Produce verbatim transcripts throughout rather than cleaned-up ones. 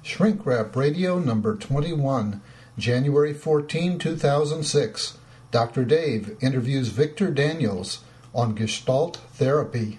Shrink Wrap Radio number twenty-one, January fourteenth, two thousand six. Doctor Dave interviews Victor Daniels on Gestalt therapy.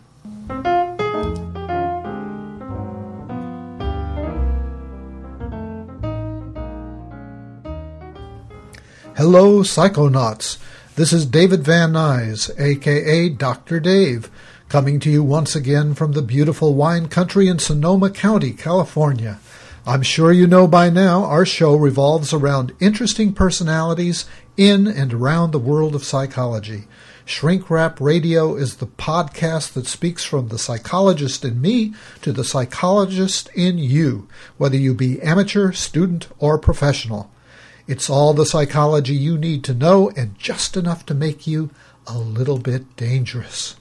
Hello, Psychonauts. This is David Van Nuys, a k a. Doctor Dave, coming to you once again from the beautiful wine country in Sonoma County, California. I'm sure you know by now our show revolves around interesting personalities in and around the world of psychology. Shrink Wrap Radio is the podcast that speaks from the psychologist in me to the psychologist in you, whether you be amateur, student, or professional. It's all the psychology you need to know and just enough to make you a little bit dangerous.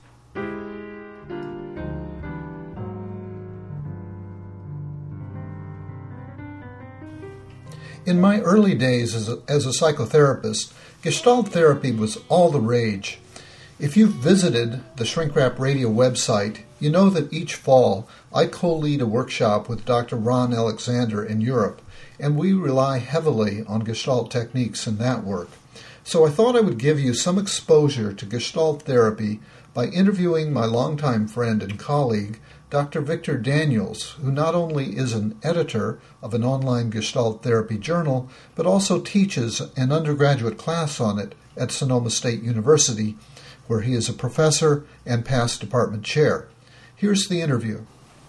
In my early days as a, as a psychotherapist, Gestalt therapy was all the rage. If you've visited the Shrink Wrap Radio website, you know that each fall I co-lead a workshop with Doctor Ron Alexander in Europe, and we rely heavily on Gestalt techniques in that work. So I thought I would give you some exposure to Gestalt therapy by interviewing my longtime friend and colleague, Doctor Victor Daniels, who not only is an editor of an online Gestalt therapy journal, but also teaches an undergraduate class on it at Sonoma State University, where he is a professor and past department chair. Here's the interview.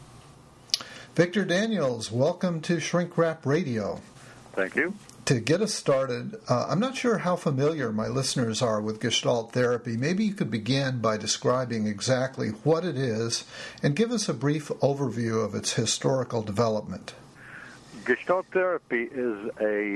Victor Daniels, welcome to Shrink Wrap Radio. Thank you. To get us started, uh, I'm not sure how familiar my listeners are with Gestalt therapy. Maybe you could begin by describing exactly what it is and give us a brief overview of its historical development. Gestalt therapy is a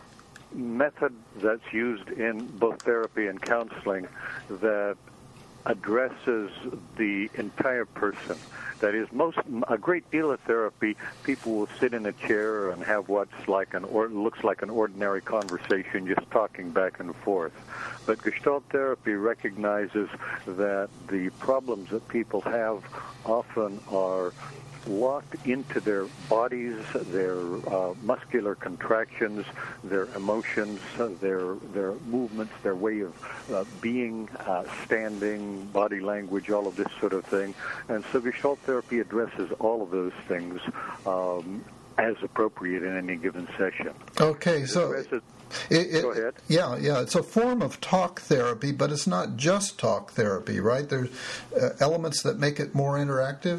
method that's used in both therapy and counseling that addresses the entire person. That is, most a great deal of therapy, people will sit in a chair and have what's like an or looks like an ordinary conversation, just talking back and forth. But Gestalt therapy recognizes that the problems that people have often are locked into their bodies, their uh, muscular contractions, their emotions, uh, their their movements, their way of uh, being, uh, standing, body language, all of this sort of thing. And so Gestalt therapy addresses all of those things um, as appropriate in any given session. Okay, so it, it, go ahead. Yeah, yeah, it's a form of talk therapy, but it's not just talk therapy, right? There's uh, elements that make it more interactive.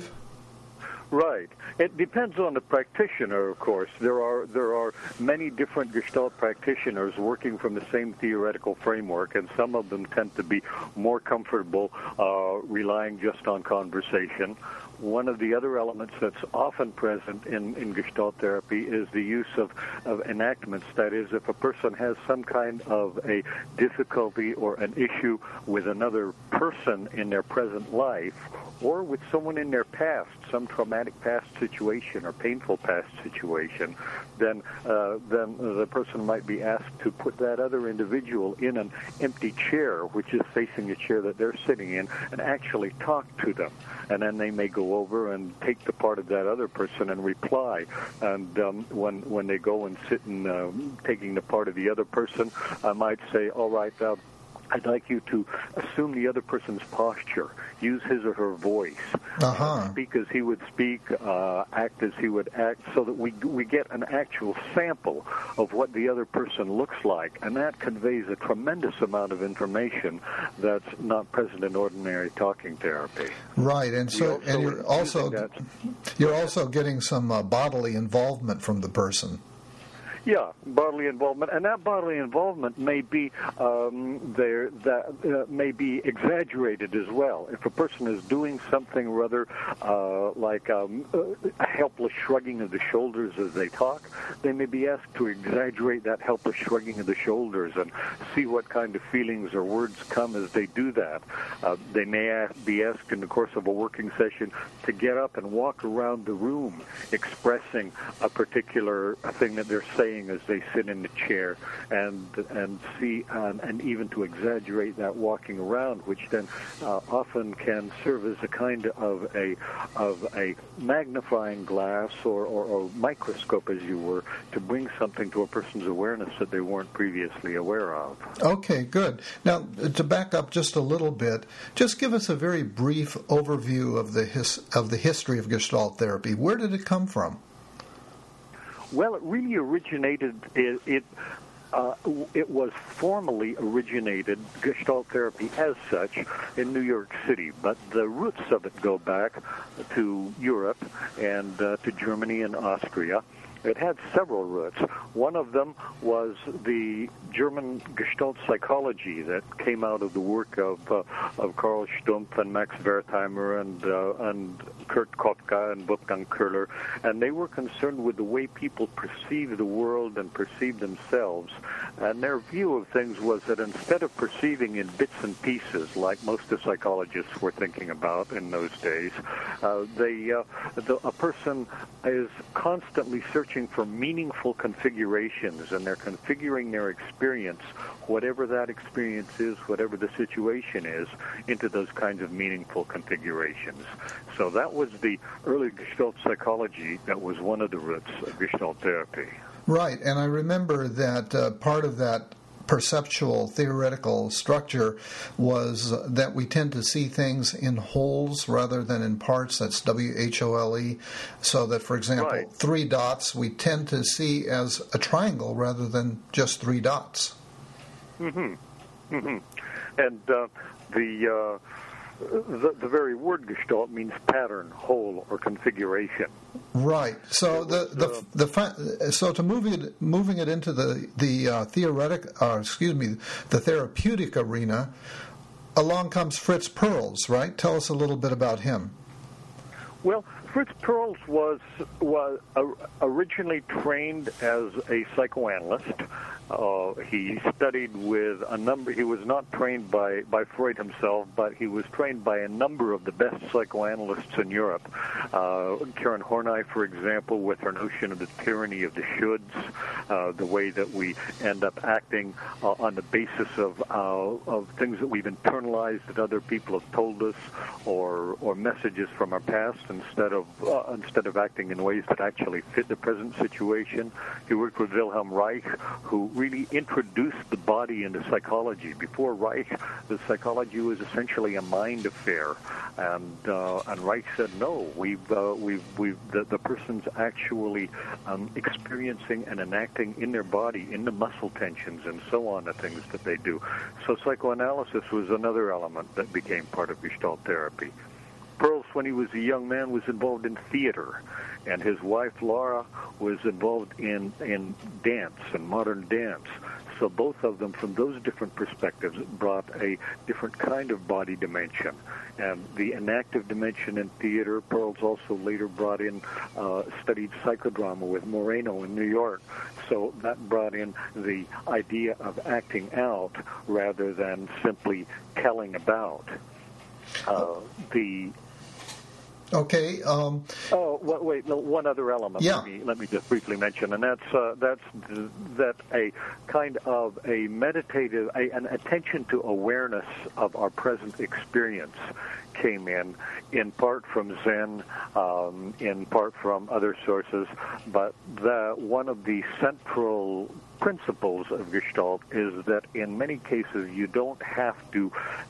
Right. It depends on the practitioner, of course. There are there are many different Gestalt practitioners working from the same theoretical framework, and some of them tend to be more comfortable uh, relying just on conversation. One of the other elements that's often present in, in Gestalt therapy is the use of, of enactments. That is, if a person has some kind of a difficulty or an issue with another person in their present life, or with someone in their past, some traumatic past situation or painful past situation, then uh, then the person might be asked to put that other individual in an empty chair, which is facing the chair that they're sitting in, and actually talk to them. And then they may go over and take the part of that other person and reply. And um, when when they go and sit in uh, taking the part of the other person, I might say, all right, uh, I'd like you to assume the other person's posture, use his or her voice, uh-huh. uh, speak as he would speak, uh, act as he would act, so that we we get an actual sample of what the other person looks like, and that conveys a tremendous amount of information that's not present in ordinary talking therapy. Right, and so and you're also you're also getting some uh, bodily involvement from the person. Yeah, bodily involvement, and that bodily involvement may be um, there that uh, may be exaggerated as well. If a person is doing something rather uh, like um, a helpless shrugging of the shoulders as they talk, they may be asked to exaggerate that helpless shrugging of the shoulders and see what kind of feelings or words come as they do that. Uh, they may ask, be asked in the course of a working session to get up and walk around the room expressing a particular thing that they're saying swaying as they sit in the chair, and and see um, and even to exaggerate that walking around, which then uh, often can serve as a kind of a of a magnifying glass or, or, or microscope, as you were, to bring something to a person's awareness that they weren't previously aware of. Okay, good. Now, to back up just a little bit, just give us a very brief overview of the his, of the history of Gestalt therapy. Where did it come from? Well, it really originated, it, it, uh, it was formally originated, Gestalt therapy as such, in New York City, but the roots of it go back to Europe and uh, to Germany and Austria. It had several roots. One of them was the German Gestalt psychology that came out of the work of uh, of Karl Stumpf and Max Wertheimer and uh, and Kurt Kotka and Wolfgang Köhler, and they were concerned with the way people perceive the world and perceive themselves. And their view of things was that instead of perceiving in bits and pieces, like most of the psychologists were thinking about in those days, uh, they uh, the, a person is constantly searching for meaningful configurations, and they're configuring their experience, whatever that experience is, whatever the situation is, into those kinds of meaningful configurations. So that was the early Gestalt psychology that was one of the roots of Gestalt therapy. Right, and I remember that uh, part of that perceptual theoretical structure was that we tend to see things in wholes rather than in parts. That's W H O L E. So that, for example, right. three dots we tend to see as a triangle rather than just three dots. Mm-hmm. Mm-hmm. And uh, the... Uh, The, the very word Gestalt means pattern, whole, or configuration. Right. So the the the fa- so to move it moving it into the the uh, theoretic, uh, excuse me, the therapeutic arena, along comes Fritz Perls. Right. Tell us a little bit about him. Well, Fritz Perls was was uh, originally trained as a psychoanalyst. Uh, he studied with a number. He was not trained by, by Freud himself, but he was trained by a number of the best psychoanalysts in Europe. Uh, Karen Horney, for example, with her notion of the tyranny of the shoulds, uh, the way that we end up acting uh, on the basis of uh, of things that we've internalized that other people have told us, or or messages from our past, instead of uh, instead of acting in ways that actually fit the present situation. He worked with Wilhelm Reich, who really introduced the body into psychology. Before Reich, the psychology was essentially a mind affair, and uh, and Reich said, no, we've uh, we've we've the, the person's actually um, experiencing and enacting in their body, in the muscle tensions and so on, the things that they do. So psychoanalysis was another element that became part of Gestalt therapy. Perls, when he was a young man, was involved in theater, and his wife, Laura, was involved in, in dance and modern dance. So both of them, from those different perspectives, brought a different kind of body dimension. And the enactive dimension in theater, Perls also later brought in, uh, studied psychodrama with Moreno in New York. So that brought in the idea of acting out rather than simply telling about. Uh, the Okay. Um, oh, well, wait. No, one other element. Yeah. Let me, let me just briefly mention, and that's uh, that's th- that a kind of a meditative, a, an attention to awareness of our present experience came in, in part from Zen, um, in part from other sources, but the one of the central principles of Gestalt is that in many cases you don't have to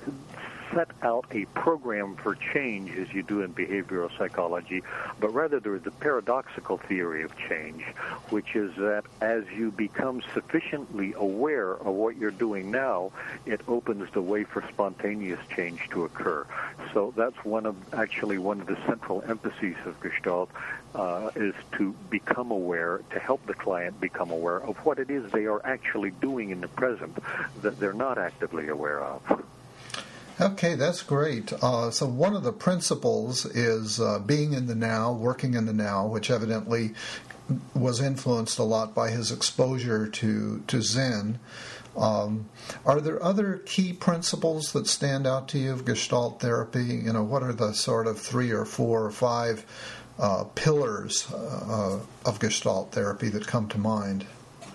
set out a program for change as you do in behavioral psychology, but rather there is a paradoxical theory of change, which is that as you become sufficiently aware of what you're doing now, it opens the way for spontaneous change to occur. So that's one of actually one of the central emphases of Gestalt, uh, is to become aware, to help the client become aware of what it is they are actually doing in the present that they're not actively aware of. Okay, that's great. Uh, so one of the principles is uh, being in the now, working in the now, which evidently was influenced a lot by his exposure to, to Zen. Um, are there other key principles that stand out to you of Gestalt therapy? You know, what are the sort of three or four or five uh, pillars uh, of Gestalt therapy that come to mind?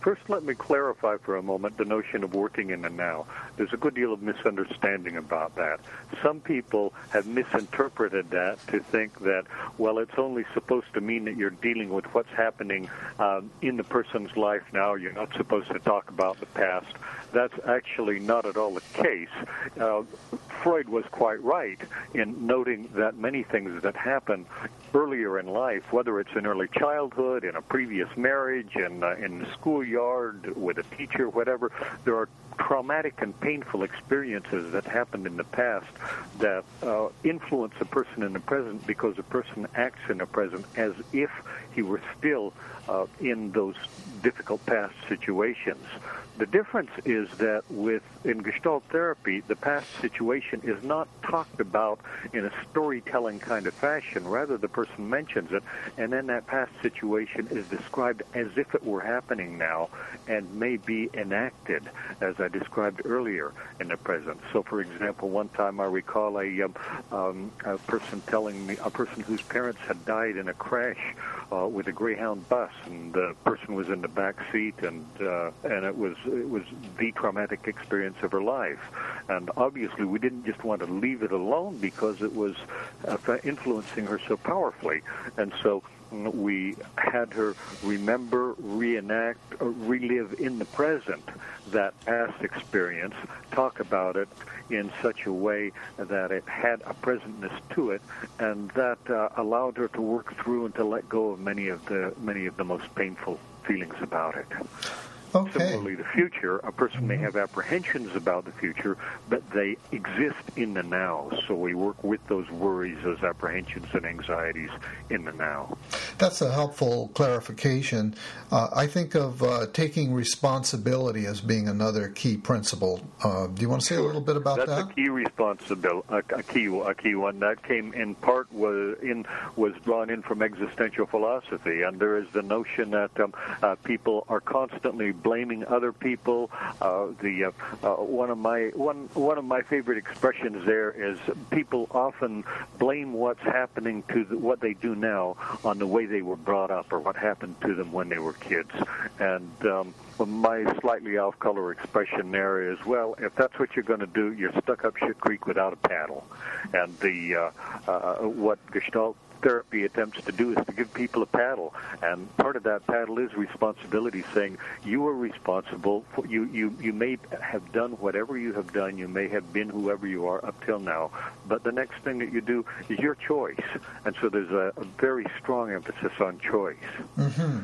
First, let me clarify for a moment the notion of working in the now. There's a good deal of misunderstanding about that. Some people have misinterpreted that to think that, well, it's only supposed to mean that you're dealing with what's happening um, in the person's life now. You're not supposed to talk about the past. That's actually not at all the case. Uh, Freud was quite right in noting that many things that happen earlier in life, whether it's in early childhood, in a previous marriage, in, uh, in the schoolyard, with a teacher, whatever, there are traumatic and painful experiences that happened in the past that uh, influence a person in the present because a person acts in the present as if he were still uh, in those difficult past situations. The difference is that with in Gestalt therapy, the past situation is not talked about in a storytelling kind of fashion. Rather, the person mentions it, and then that past situation is described as if it were happening now and may be enacted, as I described earlier, in the present. So, for example, one time I recall a, um, um, a person telling me, a person whose parents had died in a crash uh, with a Greyhound bus, and the person was in the back seat, and uh, and it was it was the traumatic experience of her life. And obviously, we didn't just want to leave it alone because it was uh, influencing her so powerfully. And so we had her remember, reenact, or relive in the present that past experience, talk about it in such a way that it had a presentness to it, and that uh, allowed her to work through and to let go of many of the many of the most painful feelings about it. Okay. Similarly, the future, a person may have apprehensions about the future, but they exist in the now. So we work with those worries, those apprehensions and anxieties in the now. That's a helpful clarification. Uh, I think of uh, taking responsibility as being another key principle. Uh, do you want to say sure. a little bit about That's that? That's a key responsibility, a, a key, a key one that came in part was in was drawn in from existential philosophy, and there is the notion that um, uh, people are constantly blaming other people. Uh, the uh, uh, one of my one one of my favorite expressions there is people often blame what's happening to the, what they do now on the way they were brought up or what happened to them when they were kids. And um, my slightly off-color expression there is, well, if that's what you're going to do, you're stuck up shit creek without a paddle. And the uh, uh, what Gestalt therapy attempts to do is to give people a paddle, and part of that paddle is responsibility, saying you are responsible for, you, you, you may have done whatever you have done, you may have been whoever you are up till now, but the next thing that you do is your choice. And so there's a, a very strong emphasis on choice. Mm-hmm.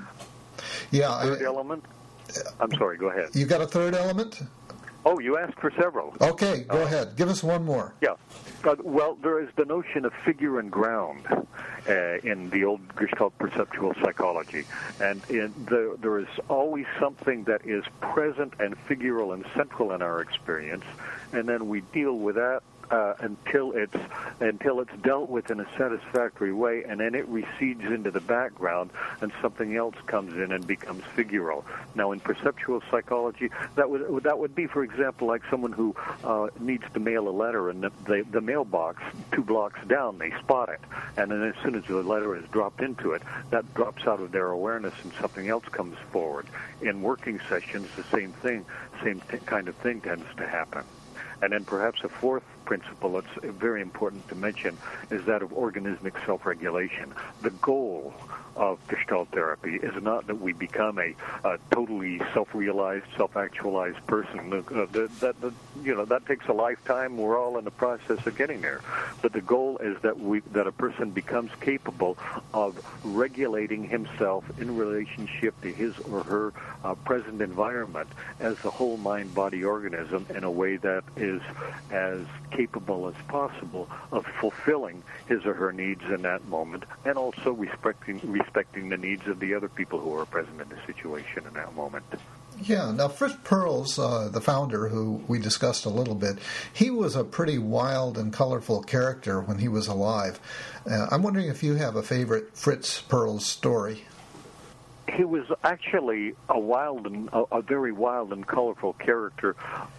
Yeah. Third I, element? I'm sorry, go ahead. You got a third element? Oh, you asked for several. Okay, go uh, ahead. Give us one more. Yeah. Uh, well, there is the notion of figure and ground uh, in the old Gestalt perceptual psychology. And in the, there is always something that is present and figural and central in our experience, and then we deal with that Uh, until it's until it's dealt with in a satisfactory way, and then it recedes into the background, and something else comes in and becomes figural. Now, in perceptual psychology, that would that would be, for example, like someone who uh, needs to mail a letter, and the, the the mailbox two blocks down, they spot it, and then as soon as the letter is dropped into it, that drops out of their awareness, and something else comes forward. In working sessions, the same thing, same t- kind of thing tends to happen. And then perhaps a fourth principle that's very important to mention is that of organismic self-regulation. The goal of Gestalt therapy is not that we become a, a totally self-realized, self-actualized person. Uh, that, that, that, you know, that takes a lifetime. We're all in the process of getting there. But the goal is that we that a person becomes capable of regulating himself in relationship to his or her uh, present environment as a whole mind-body organism in a way that is as capable as possible of fulfilling his or her needs in that moment, and also respecting respecting the needs of the other people who are present in the situation in that moment. Yeah. Now, Fritz Perls, uh, the founder, who we discussed a little bit, he was a pretty wild and colorful character when he was alive. Uh, I'm wondering if you have a favorite Fritz Perls story. he was actually a wild and a, a very wild and colorful character.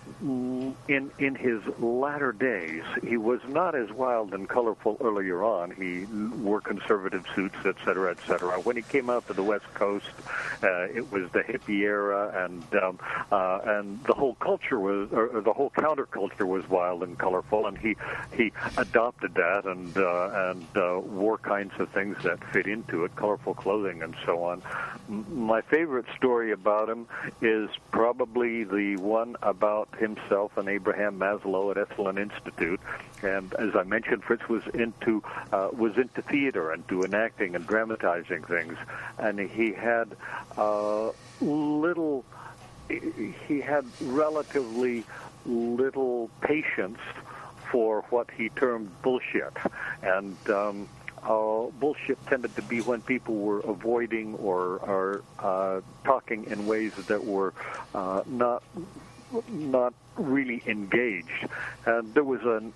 In in his latter days, he was not as wild and colorful earlier on. He wore conservative suits, et cetera, et cetera. When he came out to the West Coast, uh, it was the hippie era, and um, uh, and the whole culture was, or the whole counterculture was wild and colorful, and he he adopted that and uh, and uh, wore kinds of things that fit into it, colorful clothing and so on. M- my favorite story about him is probably the one about him himself and Abraham Maslow at Esalen Institute, and as I mentioned, Fritz was into uh, was into theater and doing acting and dramatizing things, and he had uh, little, he had relatively little patience for what he termed bullshit, and um, Uh, bullshit tended to be when people were avoiding or, or uh, talking in ways that were uh, not not really engaged. And there was an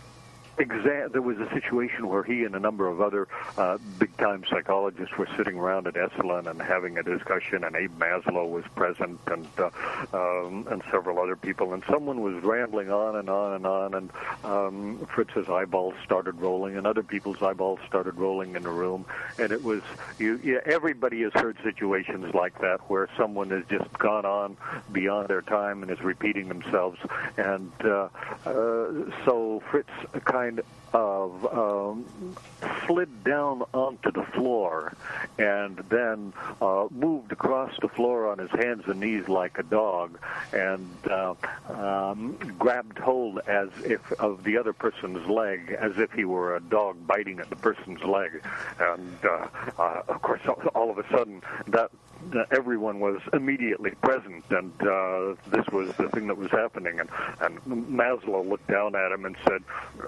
exa- there was a situation where he and a number of other uh, big-time psychologists were sitting around at Esalen and having a discussion, and Abe Maslow was present, and uh, um, and several other people, and someone was rambling on and on and on, and um, Fritz's eyeballs started rolling, and other people's eyeballs started rolling in the room, and it was, you, yeah, everybody has heard situations like that where someone has just gone on beyond their time and is repeating themselves, and uh, uh, so Fritz kind of um, slid down onto the floor and then uh, moved across the floor on his hands and knees like a dog, and uh, um, grabbed hold as if of the other person's leg, as if he were a dog biting at the person's leg. And uh, uh, of course, all of a sudden, that Uh, everyone was immediately present, and uh, this was the thing that was happening. And, and Maslow looked down at him and said,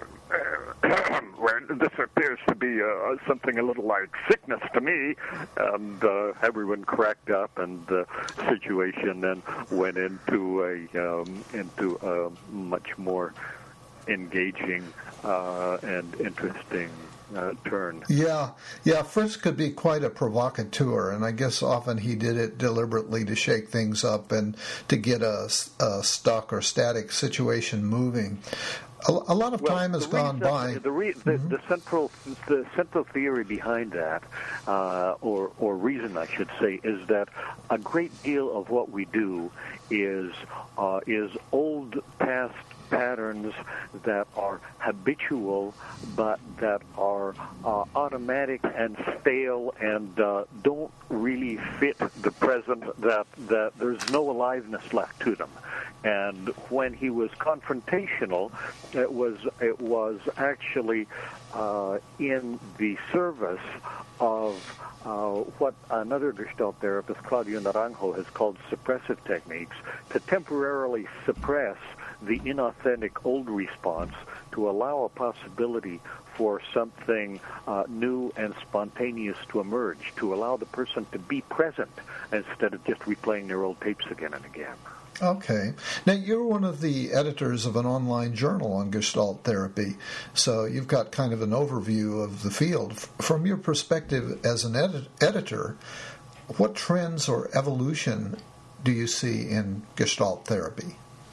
well, this appears to be uh, something a little like sickness to me. And uh, everyone cracked up, and the situation then went into a um, into a much more engaging uh, and interesting Uh, turn. Yeah, yeah, Fritz could be quite a provocateur, and I guess often he did it deliberately to shake things up and to get a, a stuck or static situation moving. A, a lot of well, time has gone reason, by. The, re, the, mm-hmm. the central the central theory behind that, uh, or or reason I should say, is that a great deal of what we do is uh, is old past patterns that are habitual, but that are uh, automatic and stale and uh, don't really fit the present, that, that there's no aliveness left to them. And when he was confrontational, it was it was actually uh, in the service of uh, what another Gestalt therapist, Claudio Naranjo, has called suppressive techniques, to temporarily suppress the inauthentic old response to allow a possibility for something uh, new and spontaneous to emerge, to allow the person to be present instead of just replaying their old tapes again and again. Okay. Now, you're one of the editors of an online journal on Gestalt therapy, so you've got kind of an overview of the field. From your perspective as an edit- editor, what trends or evolution do you see in Gestalt therapy?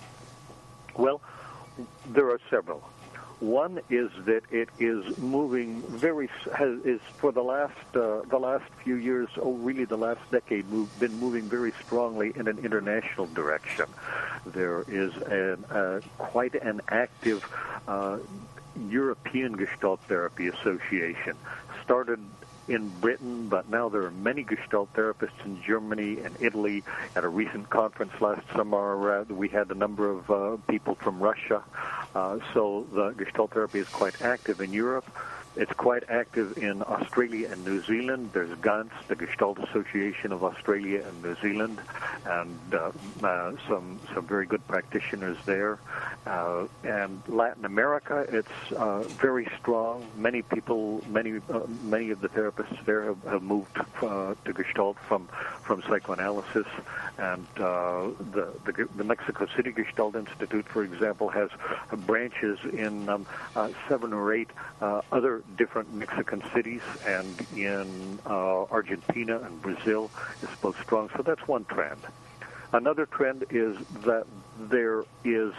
Well, there are several. One is that it is moving very has, is for the last uh, the last few years, oh really the last decade, move, been moving very strongly in an international direction. There is an, uh, quite an active uh, European Gestalt Therapy Association, started in Britain, but now there are many Gestalt therapists in Germany and Italy. At a recent conference last summer, uh, we had a number of uh, people from Russia. Uh, so the Gestalt therapy is quite active in Europe. It's quite active in Australia and New Zealand. There's GANS, the Gestalt Association of Australia and New Zealand, and uh, uh, some some very good practitioners there. Uh, and Latin America, it's uh, very strong. Many people, many uh, many of the therapists there have, have moved uh, to Gestalt from from psychoanalysis. And uh, the, the the Mexico City Gestalt Institute, for example, has branches in um, uh, seven or eight uh, other different Mexican cities, and in uh, Argentina and Brazil is both strong. So that's one trend. Another trend is that there is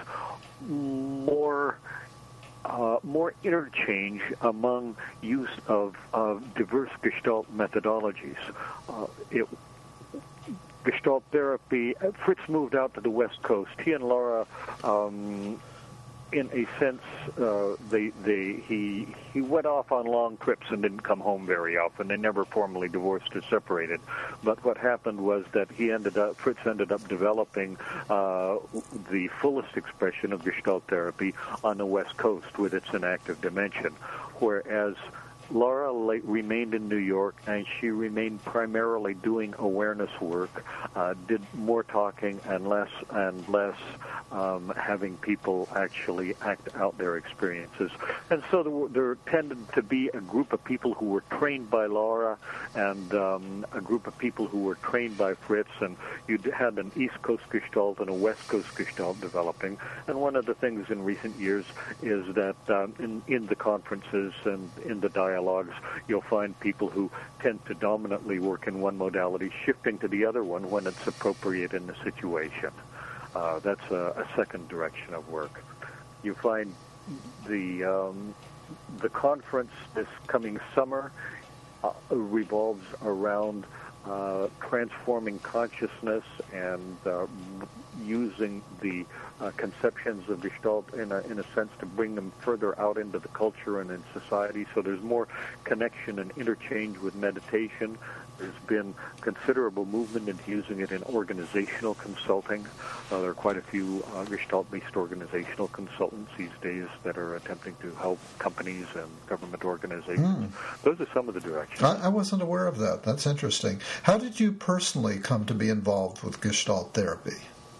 more uh, more interchange among use of, of diverse Gestalt methodologies. Uh, it, Gestalt therapy, Fritz moved out to the West Coast. He and Laura, um, in a sense, uh, they, they, he, he went off on long trips and didn't come home very often. They never formally divorced or separated. But what happened was that he ended up, Fritz ended up developing uh, the fullest expression of Gestalt therapy on the West Coast with its inactive dimension, whereas Laura remained in New York, and she remained primarily doing awareness work, uh, did more talking and less and less um, having people actually act out their experiences. And so there, were, there tended to be a group of people who were trained by Laura and um, a group of people who were trained by Fritz, and you had an East Coast Gestalt and a West Coast Gestalt developing. And one of the things in recent years is that um, in, in the conferences and in the dialogue, you'll find people who tend to dominantly work in one modality, shifting to the other one when it's appropriate in the situation. Uh, that's a, a second direction of work. You find the um, the conference this coming summer uh, revolves around uh, transforming consciousness and uh, using the uh, conceptions of Gestalt in a, in a sense to bring them further out into the culture and in society. So there's more connection and interchange with meditation. There's been considerable movement into using it in organizational consulting. Uh, there are quite a few uh, Gestalt-based organizational consultants these days that are attempting to help companies and government organizations. Mm. Those are some of the directions. I, I wasn't aware of that. That's interesting. How did you personally come to be involved with Gestalt therapy?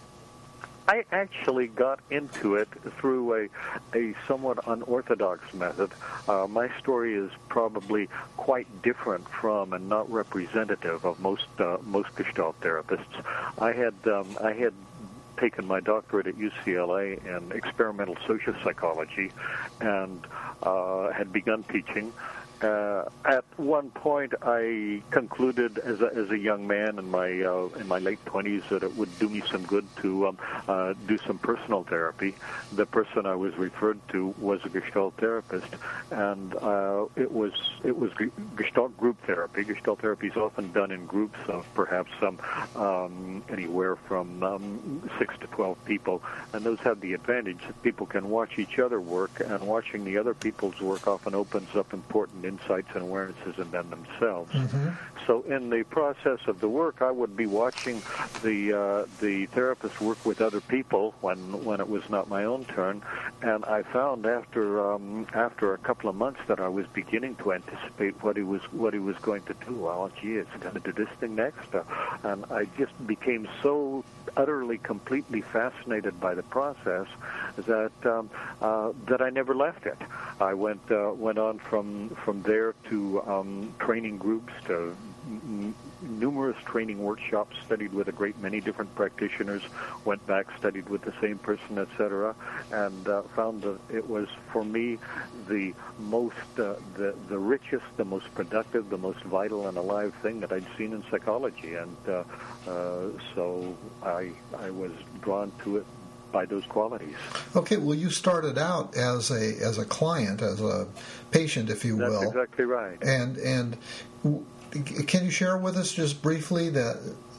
I actually got into it through a, a somewhat unorthodox method. Uh, my story is probably quite different from and not representative of most uh, most Gestalt therapists. I had um, I had taken my doctorate at U C L A in experimental social psychology and uh, had begun teaching. Uh, at one point, I concluded as a, as a young man in my uh, in my late twenties that it would do me some good to um, uh, do some personal therapy. The person I was referred to was a Gestalt therapist, and uh, it was it was Gestalt group therapy. Gestalt therapy is often done in groups of perhaps some um, anywhere from um, six to twelve people, and those have the advantage that people can watch each other work, and watching the other people's work often opens up important insights and awarenesses in them themselves. Mm-hmm. So in the process of the work, I would be watching the uh, the therapist work with other people when when it was not my own turn, and I found after um, after a couple of months that I was beginning to anticipate what he was what he was going to do. Oh, gee, it's going to do this thing next, uh, and I just became so utterly, completely fascinated by the process that um, uh, that I never left it. I went uh, went on from from there to um, training groups, to n- numerous training workshops, studied with a great many different practitioners, went back, studied with the same person, et cetera, and uh, found that it was, for me, the most, uh, the, the richest, the most productive, the most vital and alive thing that I'd seen in psychology. And uh, uh, so I, I was drawn to it by those qualities. Okay, well, you started out as a as a client, as a patient, if you will. That's exactly right. And and can you share with us just briefly that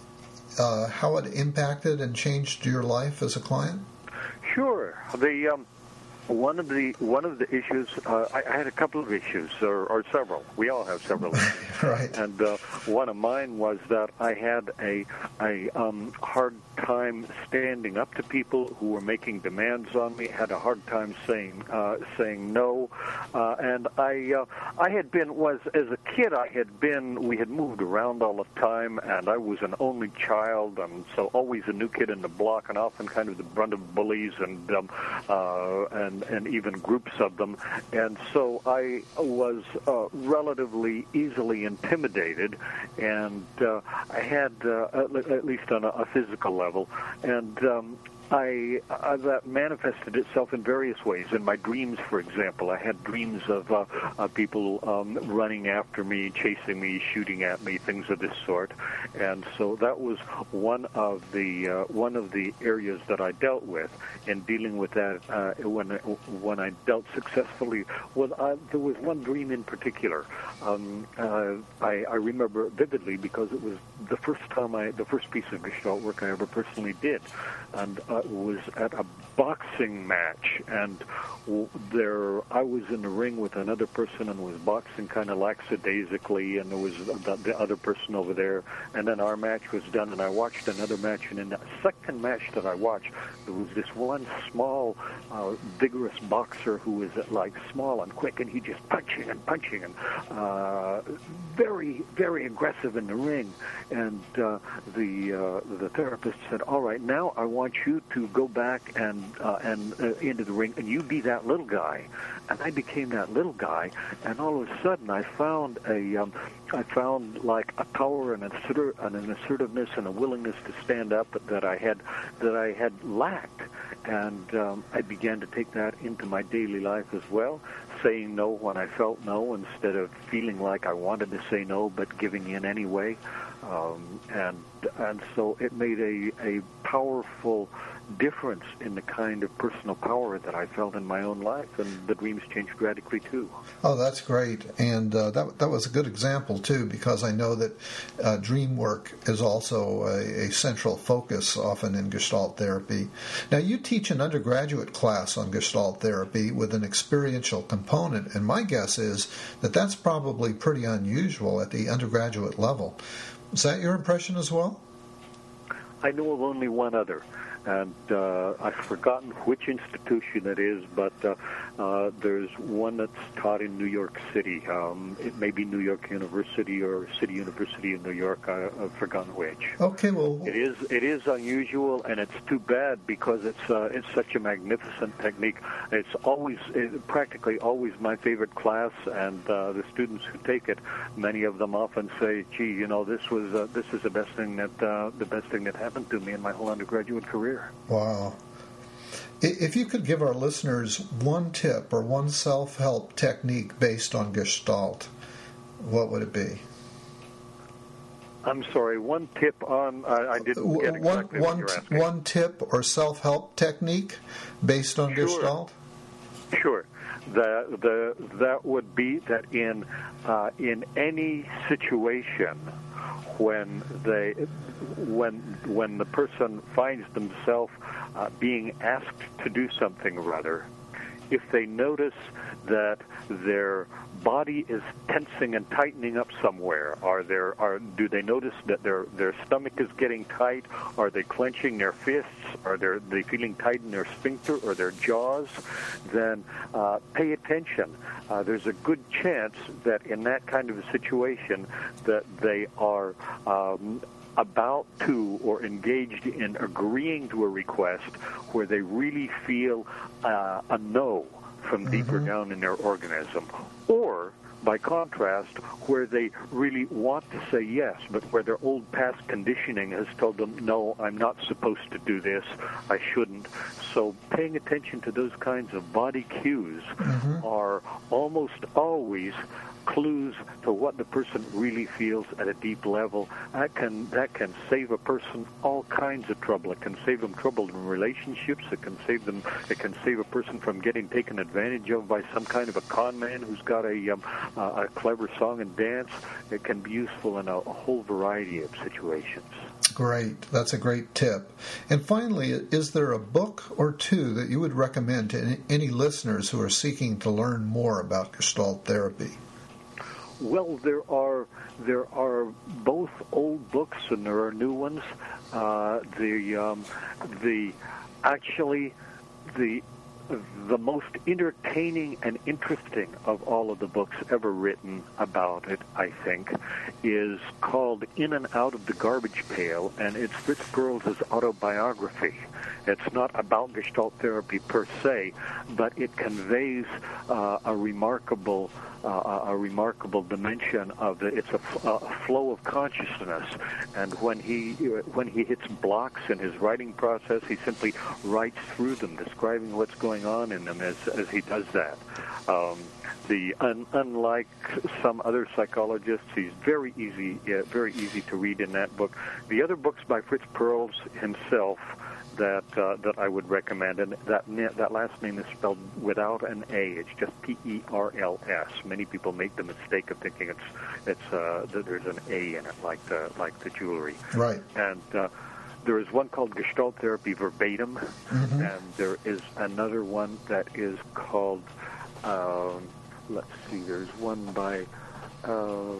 uh, how it impacted and changed your life as a client? Sure. The um, one of the one of the issues uh, I, I had a couple of issues, or, or several. We all have several issues. Right. And uh, one of mine was that I had a a um, hard time standing up to people who were making demands on me. Had a hard time saying uh, saying no. Uh, and I uh, I had been was as a kid I had been we had moved around all the time, and I was an only child, and so always a new kid in the block, and often kind of the brunt of bullies and um, uh, and and even groups of them. And so I was uh, relatively easily intimidated, and uh, I had, uh, at, at least on a, a physical level, and um, I uh, that manifested itself in various ways. In my dreams, for example, I had dreams of uh, uh, people um, running after me, chasing me, shooting at me, things of this sort. And so that was one of the uh, one of the areas that I dealt with. In dealing with that, uh, when when I dealt successfully, well, uh, there was one dream in particular. Um, uh, I, I remember vividly because it was the first time I, the first piece of Gestalt work I ever personally did, and uh, it was at a boxing match, and w- there I was in the ring with another person and was boxing kind of lackadaisically, and there was the, the other person over there, and then our match was done, and I watched another match, and in the second match that I watched, there was this one small, uh, vigorous boxer who was uh, like small and quick, and he just punching and punching and uh, very, very aggressive in the ring, and uh, the uh, the therapist said, "All right, now I want you to go back and uh, and uh, into the ring, and you be that little guy." And I became that little guy, and all of a sudden I found a, um, I found like a power and an, assertive, and an assertiveness and a willingness to stand up that I had, that I had lacked, and um, I began to take that into my daily life as well, saying no when I felt no instead of feeling like I wanted to say no but giving in anyway, um, and and so it made a a powerful difference in the kind of personal power that I felt in my own life, and the dreams changed radically too. Oh, that's great, and uh, that that was a good example too, because I know that uh, dream work is also a, a central focus often in Gestalt therapy. Now, you teach an undergraduate class on Gestalt therapy with an experiential component, and my guess is that that's probably pretty unusual at the undergraduate level. Is that your impression as well? I know of only one other, and uh, I've forgotten which institution it is, but uh, uh, there's one that's taught in New York City. Um, it may be New York University or City University in New York. I, I've forgotten which. Okay, well, it is it is unusual, and it's too bad because it's uh, it's such a magnificent technique. It's always it, practically always my favorite class, and uh, the students who take it, many of them often say, "Gee, you know, this was uh, this is the best thing that uh, the best thing that happened to me in my whole undergraduate career." Wow. If you could give our listeners one tip or one self-help technique based on Gestalt, what would it be? I'm sorry, one tip on, uh, I didn't get exactly one, what you're asking. One tip or self-help technique based on Sure. Gestalt? Sure. The, the, that would be that in uh, in any situation when they when when the person finds themselves uh, being asked to do something or other, if they notice that their body is tensing and tightening up somewhere, are there are do they notice that their their stomach is getting tight? Are they clenching their fists? Are they, they feeling tight in their sphincter or their jaws? Then uh, pay attention. Uh, there's a good chance that in that kind of a situation that they are um, about to or engaged in agreeing to a request where they really feel uh, a no from deeper mm-hmm. down in their organism, or by contrast, where they really want to say yes, but where their old past conditioning has told them, no, I'm not supposed to do this, I shouldn't. So paying attention to those kinds of body cues mm-hmm. are almost always clues to what the person really feels at a deep level. That can that can save a person all kinds of trouble. It can save them trouble in relationships. It can save them. It can save a person from getting taken advantage of by some kind of a con man who's got a um, uh, a clever song and dance. It can be useful in a, a whole variety of situations. Great. That's a great tip. And finally, is there a book or two that you would recommend to any listeners who are seeking to learn more about Gestalt therapy? Well, there are there are both old books and there are new ones. Uh, the um, the actually the the most entertaining and interesting of all of the books ever written about it, I think, is called In and Out of the Garbage Pail, and it's Fritz Perls' autobiography. It's not about Gestalt therapy per se, but it conveys uh, a remarkable uh, a remarkable dimension of the, it's a, a flow of consciousness, and when he when he hits blocks in his writing process, he simply writes through them, describing what's going on in them as as he does that. Um, the un, unlike some other psychologists, he's very easy, uh, very easy to read in that book. The other books by Fritz Perls himself that uh, that I would recommend, and that that last name is spelled without an A. It's just P E R L S. Many people make the mistake of thinking it's it's uh, that there's an A in it, like the like the jewelry. Right. And uh, there is one called Gestalt Therapy Verbatim, mm-hmm. and there is another one that is called. Um, let's see. There's one by. Uh,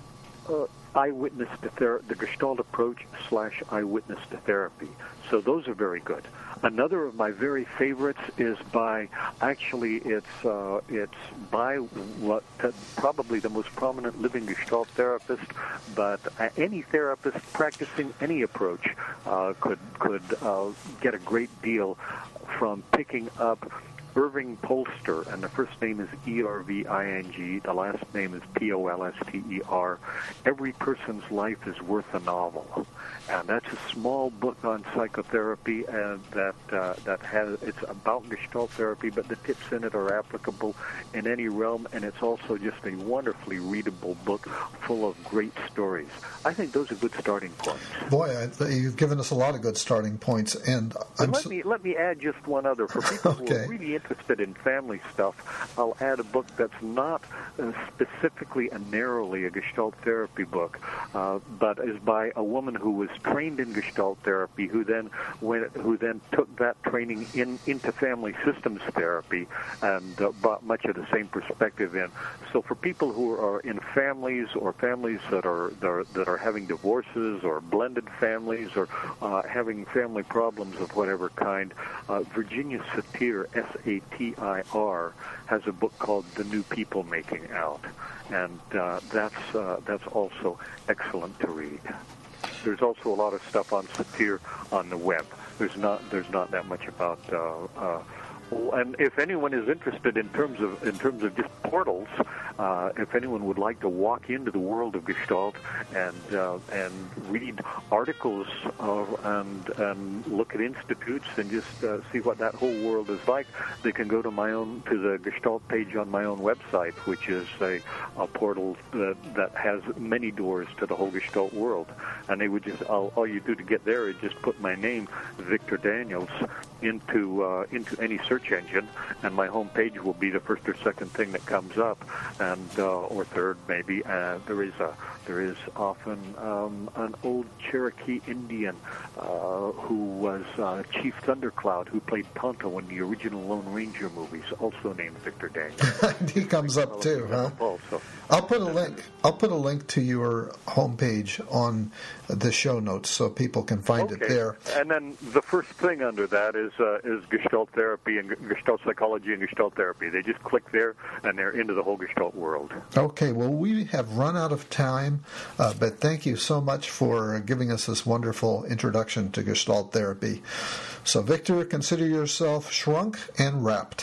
uh, Eyewitness to ther- the Gestalt approach slash eyewitness to therapy. So those are very good. Another of my very favorites is by, actually it's uh, it's by what uh, probably the most prominent living Gestalt therapist, but uh, any therapist practicing any approach uh, could could uh, get a great deal from picking up Irving Polster, and the first name is E R V I N G, the last name is P O L S T E R. Every Person's Life is Worth a Novel. And that's a small book on psychotherapy, and that uh, that has it's about Gestalt therapy, but the tips in it are applicable in any realm, and it's also just a wonderfully readable book full of great stories. I think those are good starting points. Boy, I, you've given us a lot of good starting points, and I'm let so... me let me add just one other for people okay. who are really interested in family stuff. I'll add a book that's not uh, specifically and narrowly a Gestalt therapy book, uh, but is by a woman who was trained in Gestalt therapy, who then went, who then took that training in into family systems therapy and uh, brought much of the same perspective in. So for people who are in families or families that are that are, that are having divorces or blended families or uh, having family problems of whatever kind, uh, Virginia Satir, S A T I R, has a book called The New People Making Out, and uh, that's uh, that's also excellent to read. There's also a lot of stuff on Satir on the web. There's not there's not that much about. Uh, uh, and if anyone is interested in terms of in terms of just portals, uh, if anyone would like to walk into the world of Gestalt and uh, and read articles of, and and look at institutes and just uh, see what that whole world is like, they can go to my own to the Gestalt page on my own website, which is a, a portal that, that has many doors to the whole Gestalt world. And they would just all, all you do to get there is just put my name, Victor Daniels, into uh, into any search engine, and my home page will be the first or second thing that comes up, and uh, or third maybe. Uh, there is a there is often um, an old Cherokee Indian uh, who was uh, Chief Thundercloud, who played Tonto in the original Lone Ranger movies, also named Victor Daniels. He comes up too, huh? Also. I'll put a link. I'll put a link to your homepage on the show notes so people can find okay. it there. And then the first thing under that is uh, is Gestalt therapy and Gestalt psychology and Gestalt therapy. They just click there and they're into the whole Gestalt world. Okay. Well, we have run out of time, uh, but thank you so much for giving us this wonderful introduction to Gestalt therapy. So, Victor, consider yourself shrunk and wrapped.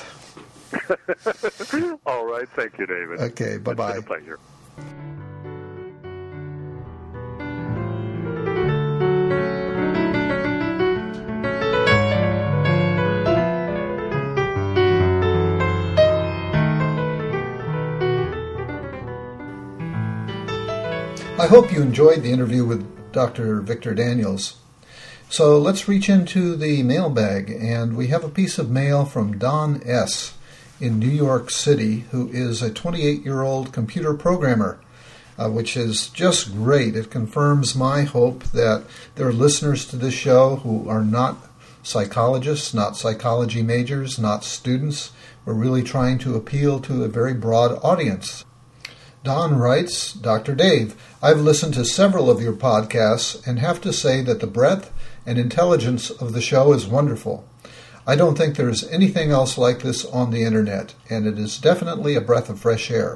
All right. Thank you, David. Okay. Bye-bye. It's been a pleasure. I hope you enjoyed the interview with Doctor Victor Daniels. So let's reach into the mailbag, and we have a piece of mail from Don S. in New York City, who is a twenty-eight-year-old computer programmer, uh, which is just great. It confirms my hope that there are listeners to this show who are not psychologists, not psychology majors, not students. We're really trying to appeal to a very broad audience. Don writes, Doctor Dave, I've listened to several of your podcasts and have to say that the breadth and intelligence of the show is wonderful. I don't think there is anything else like this on the internet, and it is definitely a breath of fresh air.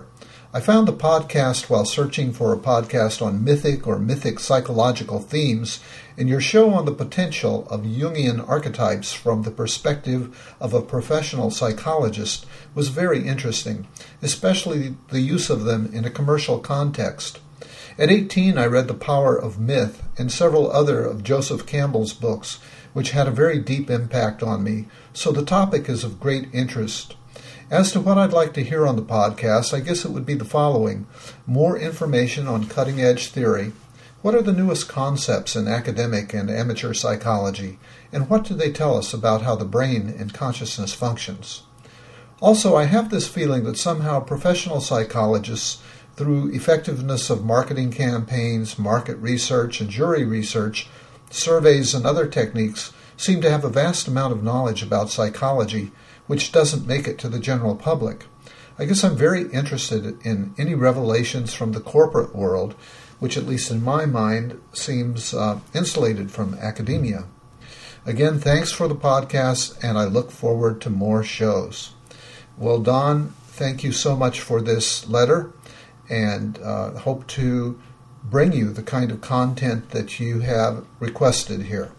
I found the podcast while searching for a podcast on mythic or mythic psychological themes, and your show on the potential of Jungian archetypes from the perspective of a professional psychologist was very interesting, especially the use of them in a commercial context. At eighteen, I read The Power of Myth and several other of Joseph Campbell's books, which had a very deep impact on me, so the topic is of great interest. As to what I'd like to hear on the podcast, I guess it would be the following: more information on cutting-edge theory. What are the newest concepts in academic and amateur psychology, and what do they tell us about how the brain and consciousness functions? Also, I have this feeling that somehow professional psychologists, through effectiveness of marketing campaigns, market research, and jury research, surveys, and other techniques, seem to have a vast amount of knowledge about psychology, which doesn't make it to the general public. I guess I'm very interested in any revelations from the corporate world, which at least in my mind seems uh, insulated from academia. Again, thanks for the podcast, and I look forward to more shows. Well, Don, thank you so much for this letter, and uh, hope to bring you the kind of content that you have requested here.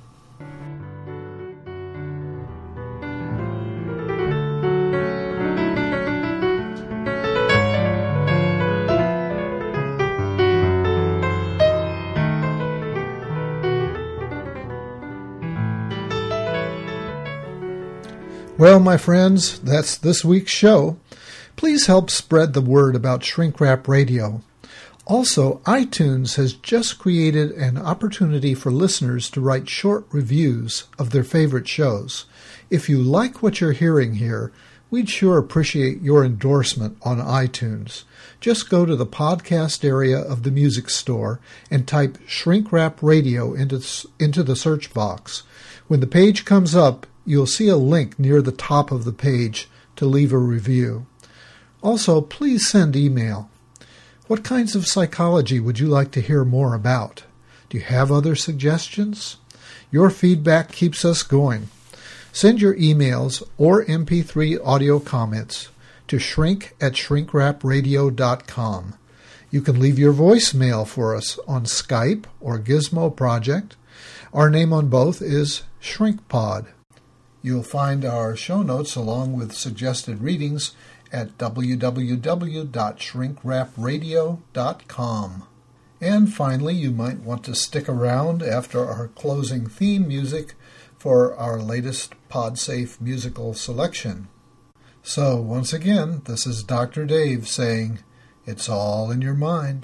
Well, my friends, that's this week's show. Please help spread the word about Shrink Rap Radio. Also, iTunes has just created an opportunity for listeners to write short reviews of their favorite shows. If you like what you're hearing here, we'd sure appreciate your endorsement on iTunes. Just go to the podcast area of the music store and type Shrink Rap Radio into, into the search box. When the page comes up, you'll see a link near the top of the page to leave a review. Also, please send email. What kinds of psychology would you like to hear more about? Do you have other suggestions? Your feedback keeps us going. Send your emails or M P three audio comments to shrink at shrinkrapradio dot com. You can leave your voicemail for us on Skype or Gizmo Project. Our name on both is ShrinkPod. You'll find our show notes along with suggested readings at w w w dot shrink rap radio dot com. And finally, you might want to stick around after our closing theme music for our latest PodSafe musical selection. So, once again, this is Doctor Dave saying, it's all in your mind.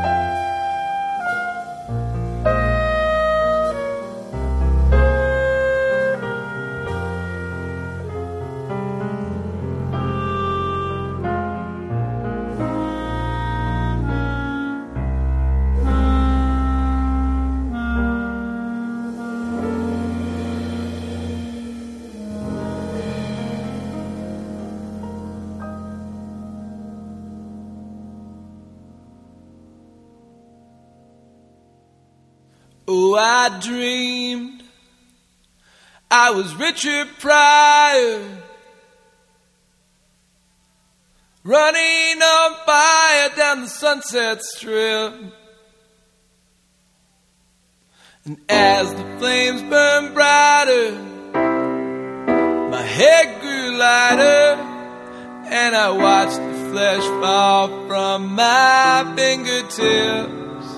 Oh, I dreamed I was Richard Pryor, running on fire down the Sunset Strip. And as the flames burned brighter, my head grew lighter, and I watched the flesh fall from my fingertips.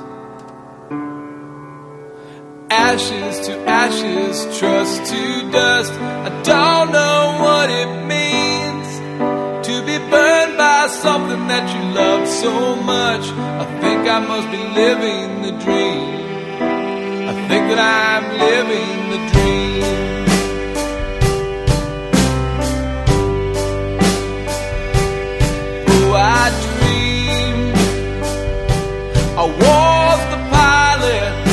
Ashes to ashes, trust to dust. I don't know what it means to be burned by something that you love so much. I think I must be living the dream. I think that I'm living the dream. Oh, I dreamed I was the pilot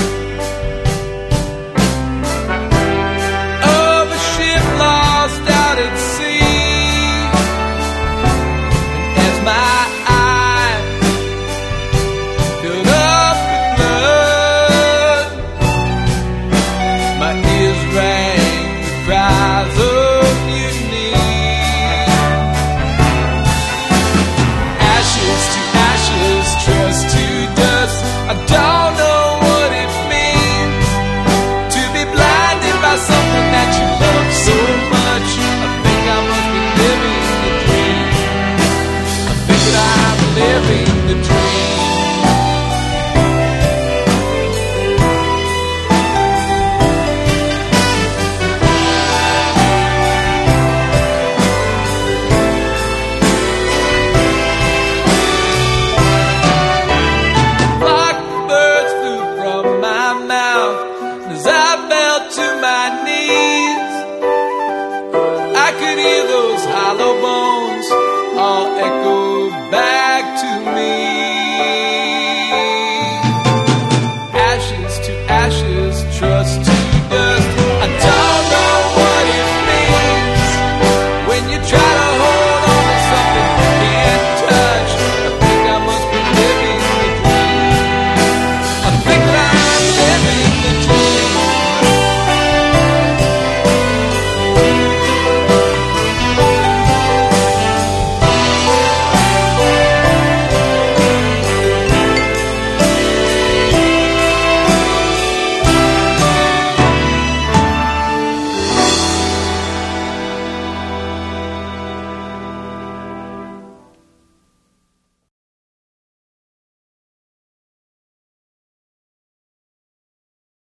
is right. I fell to my knees. I could hear those hollow bones all echo back to me. Ashes to ashes, trust to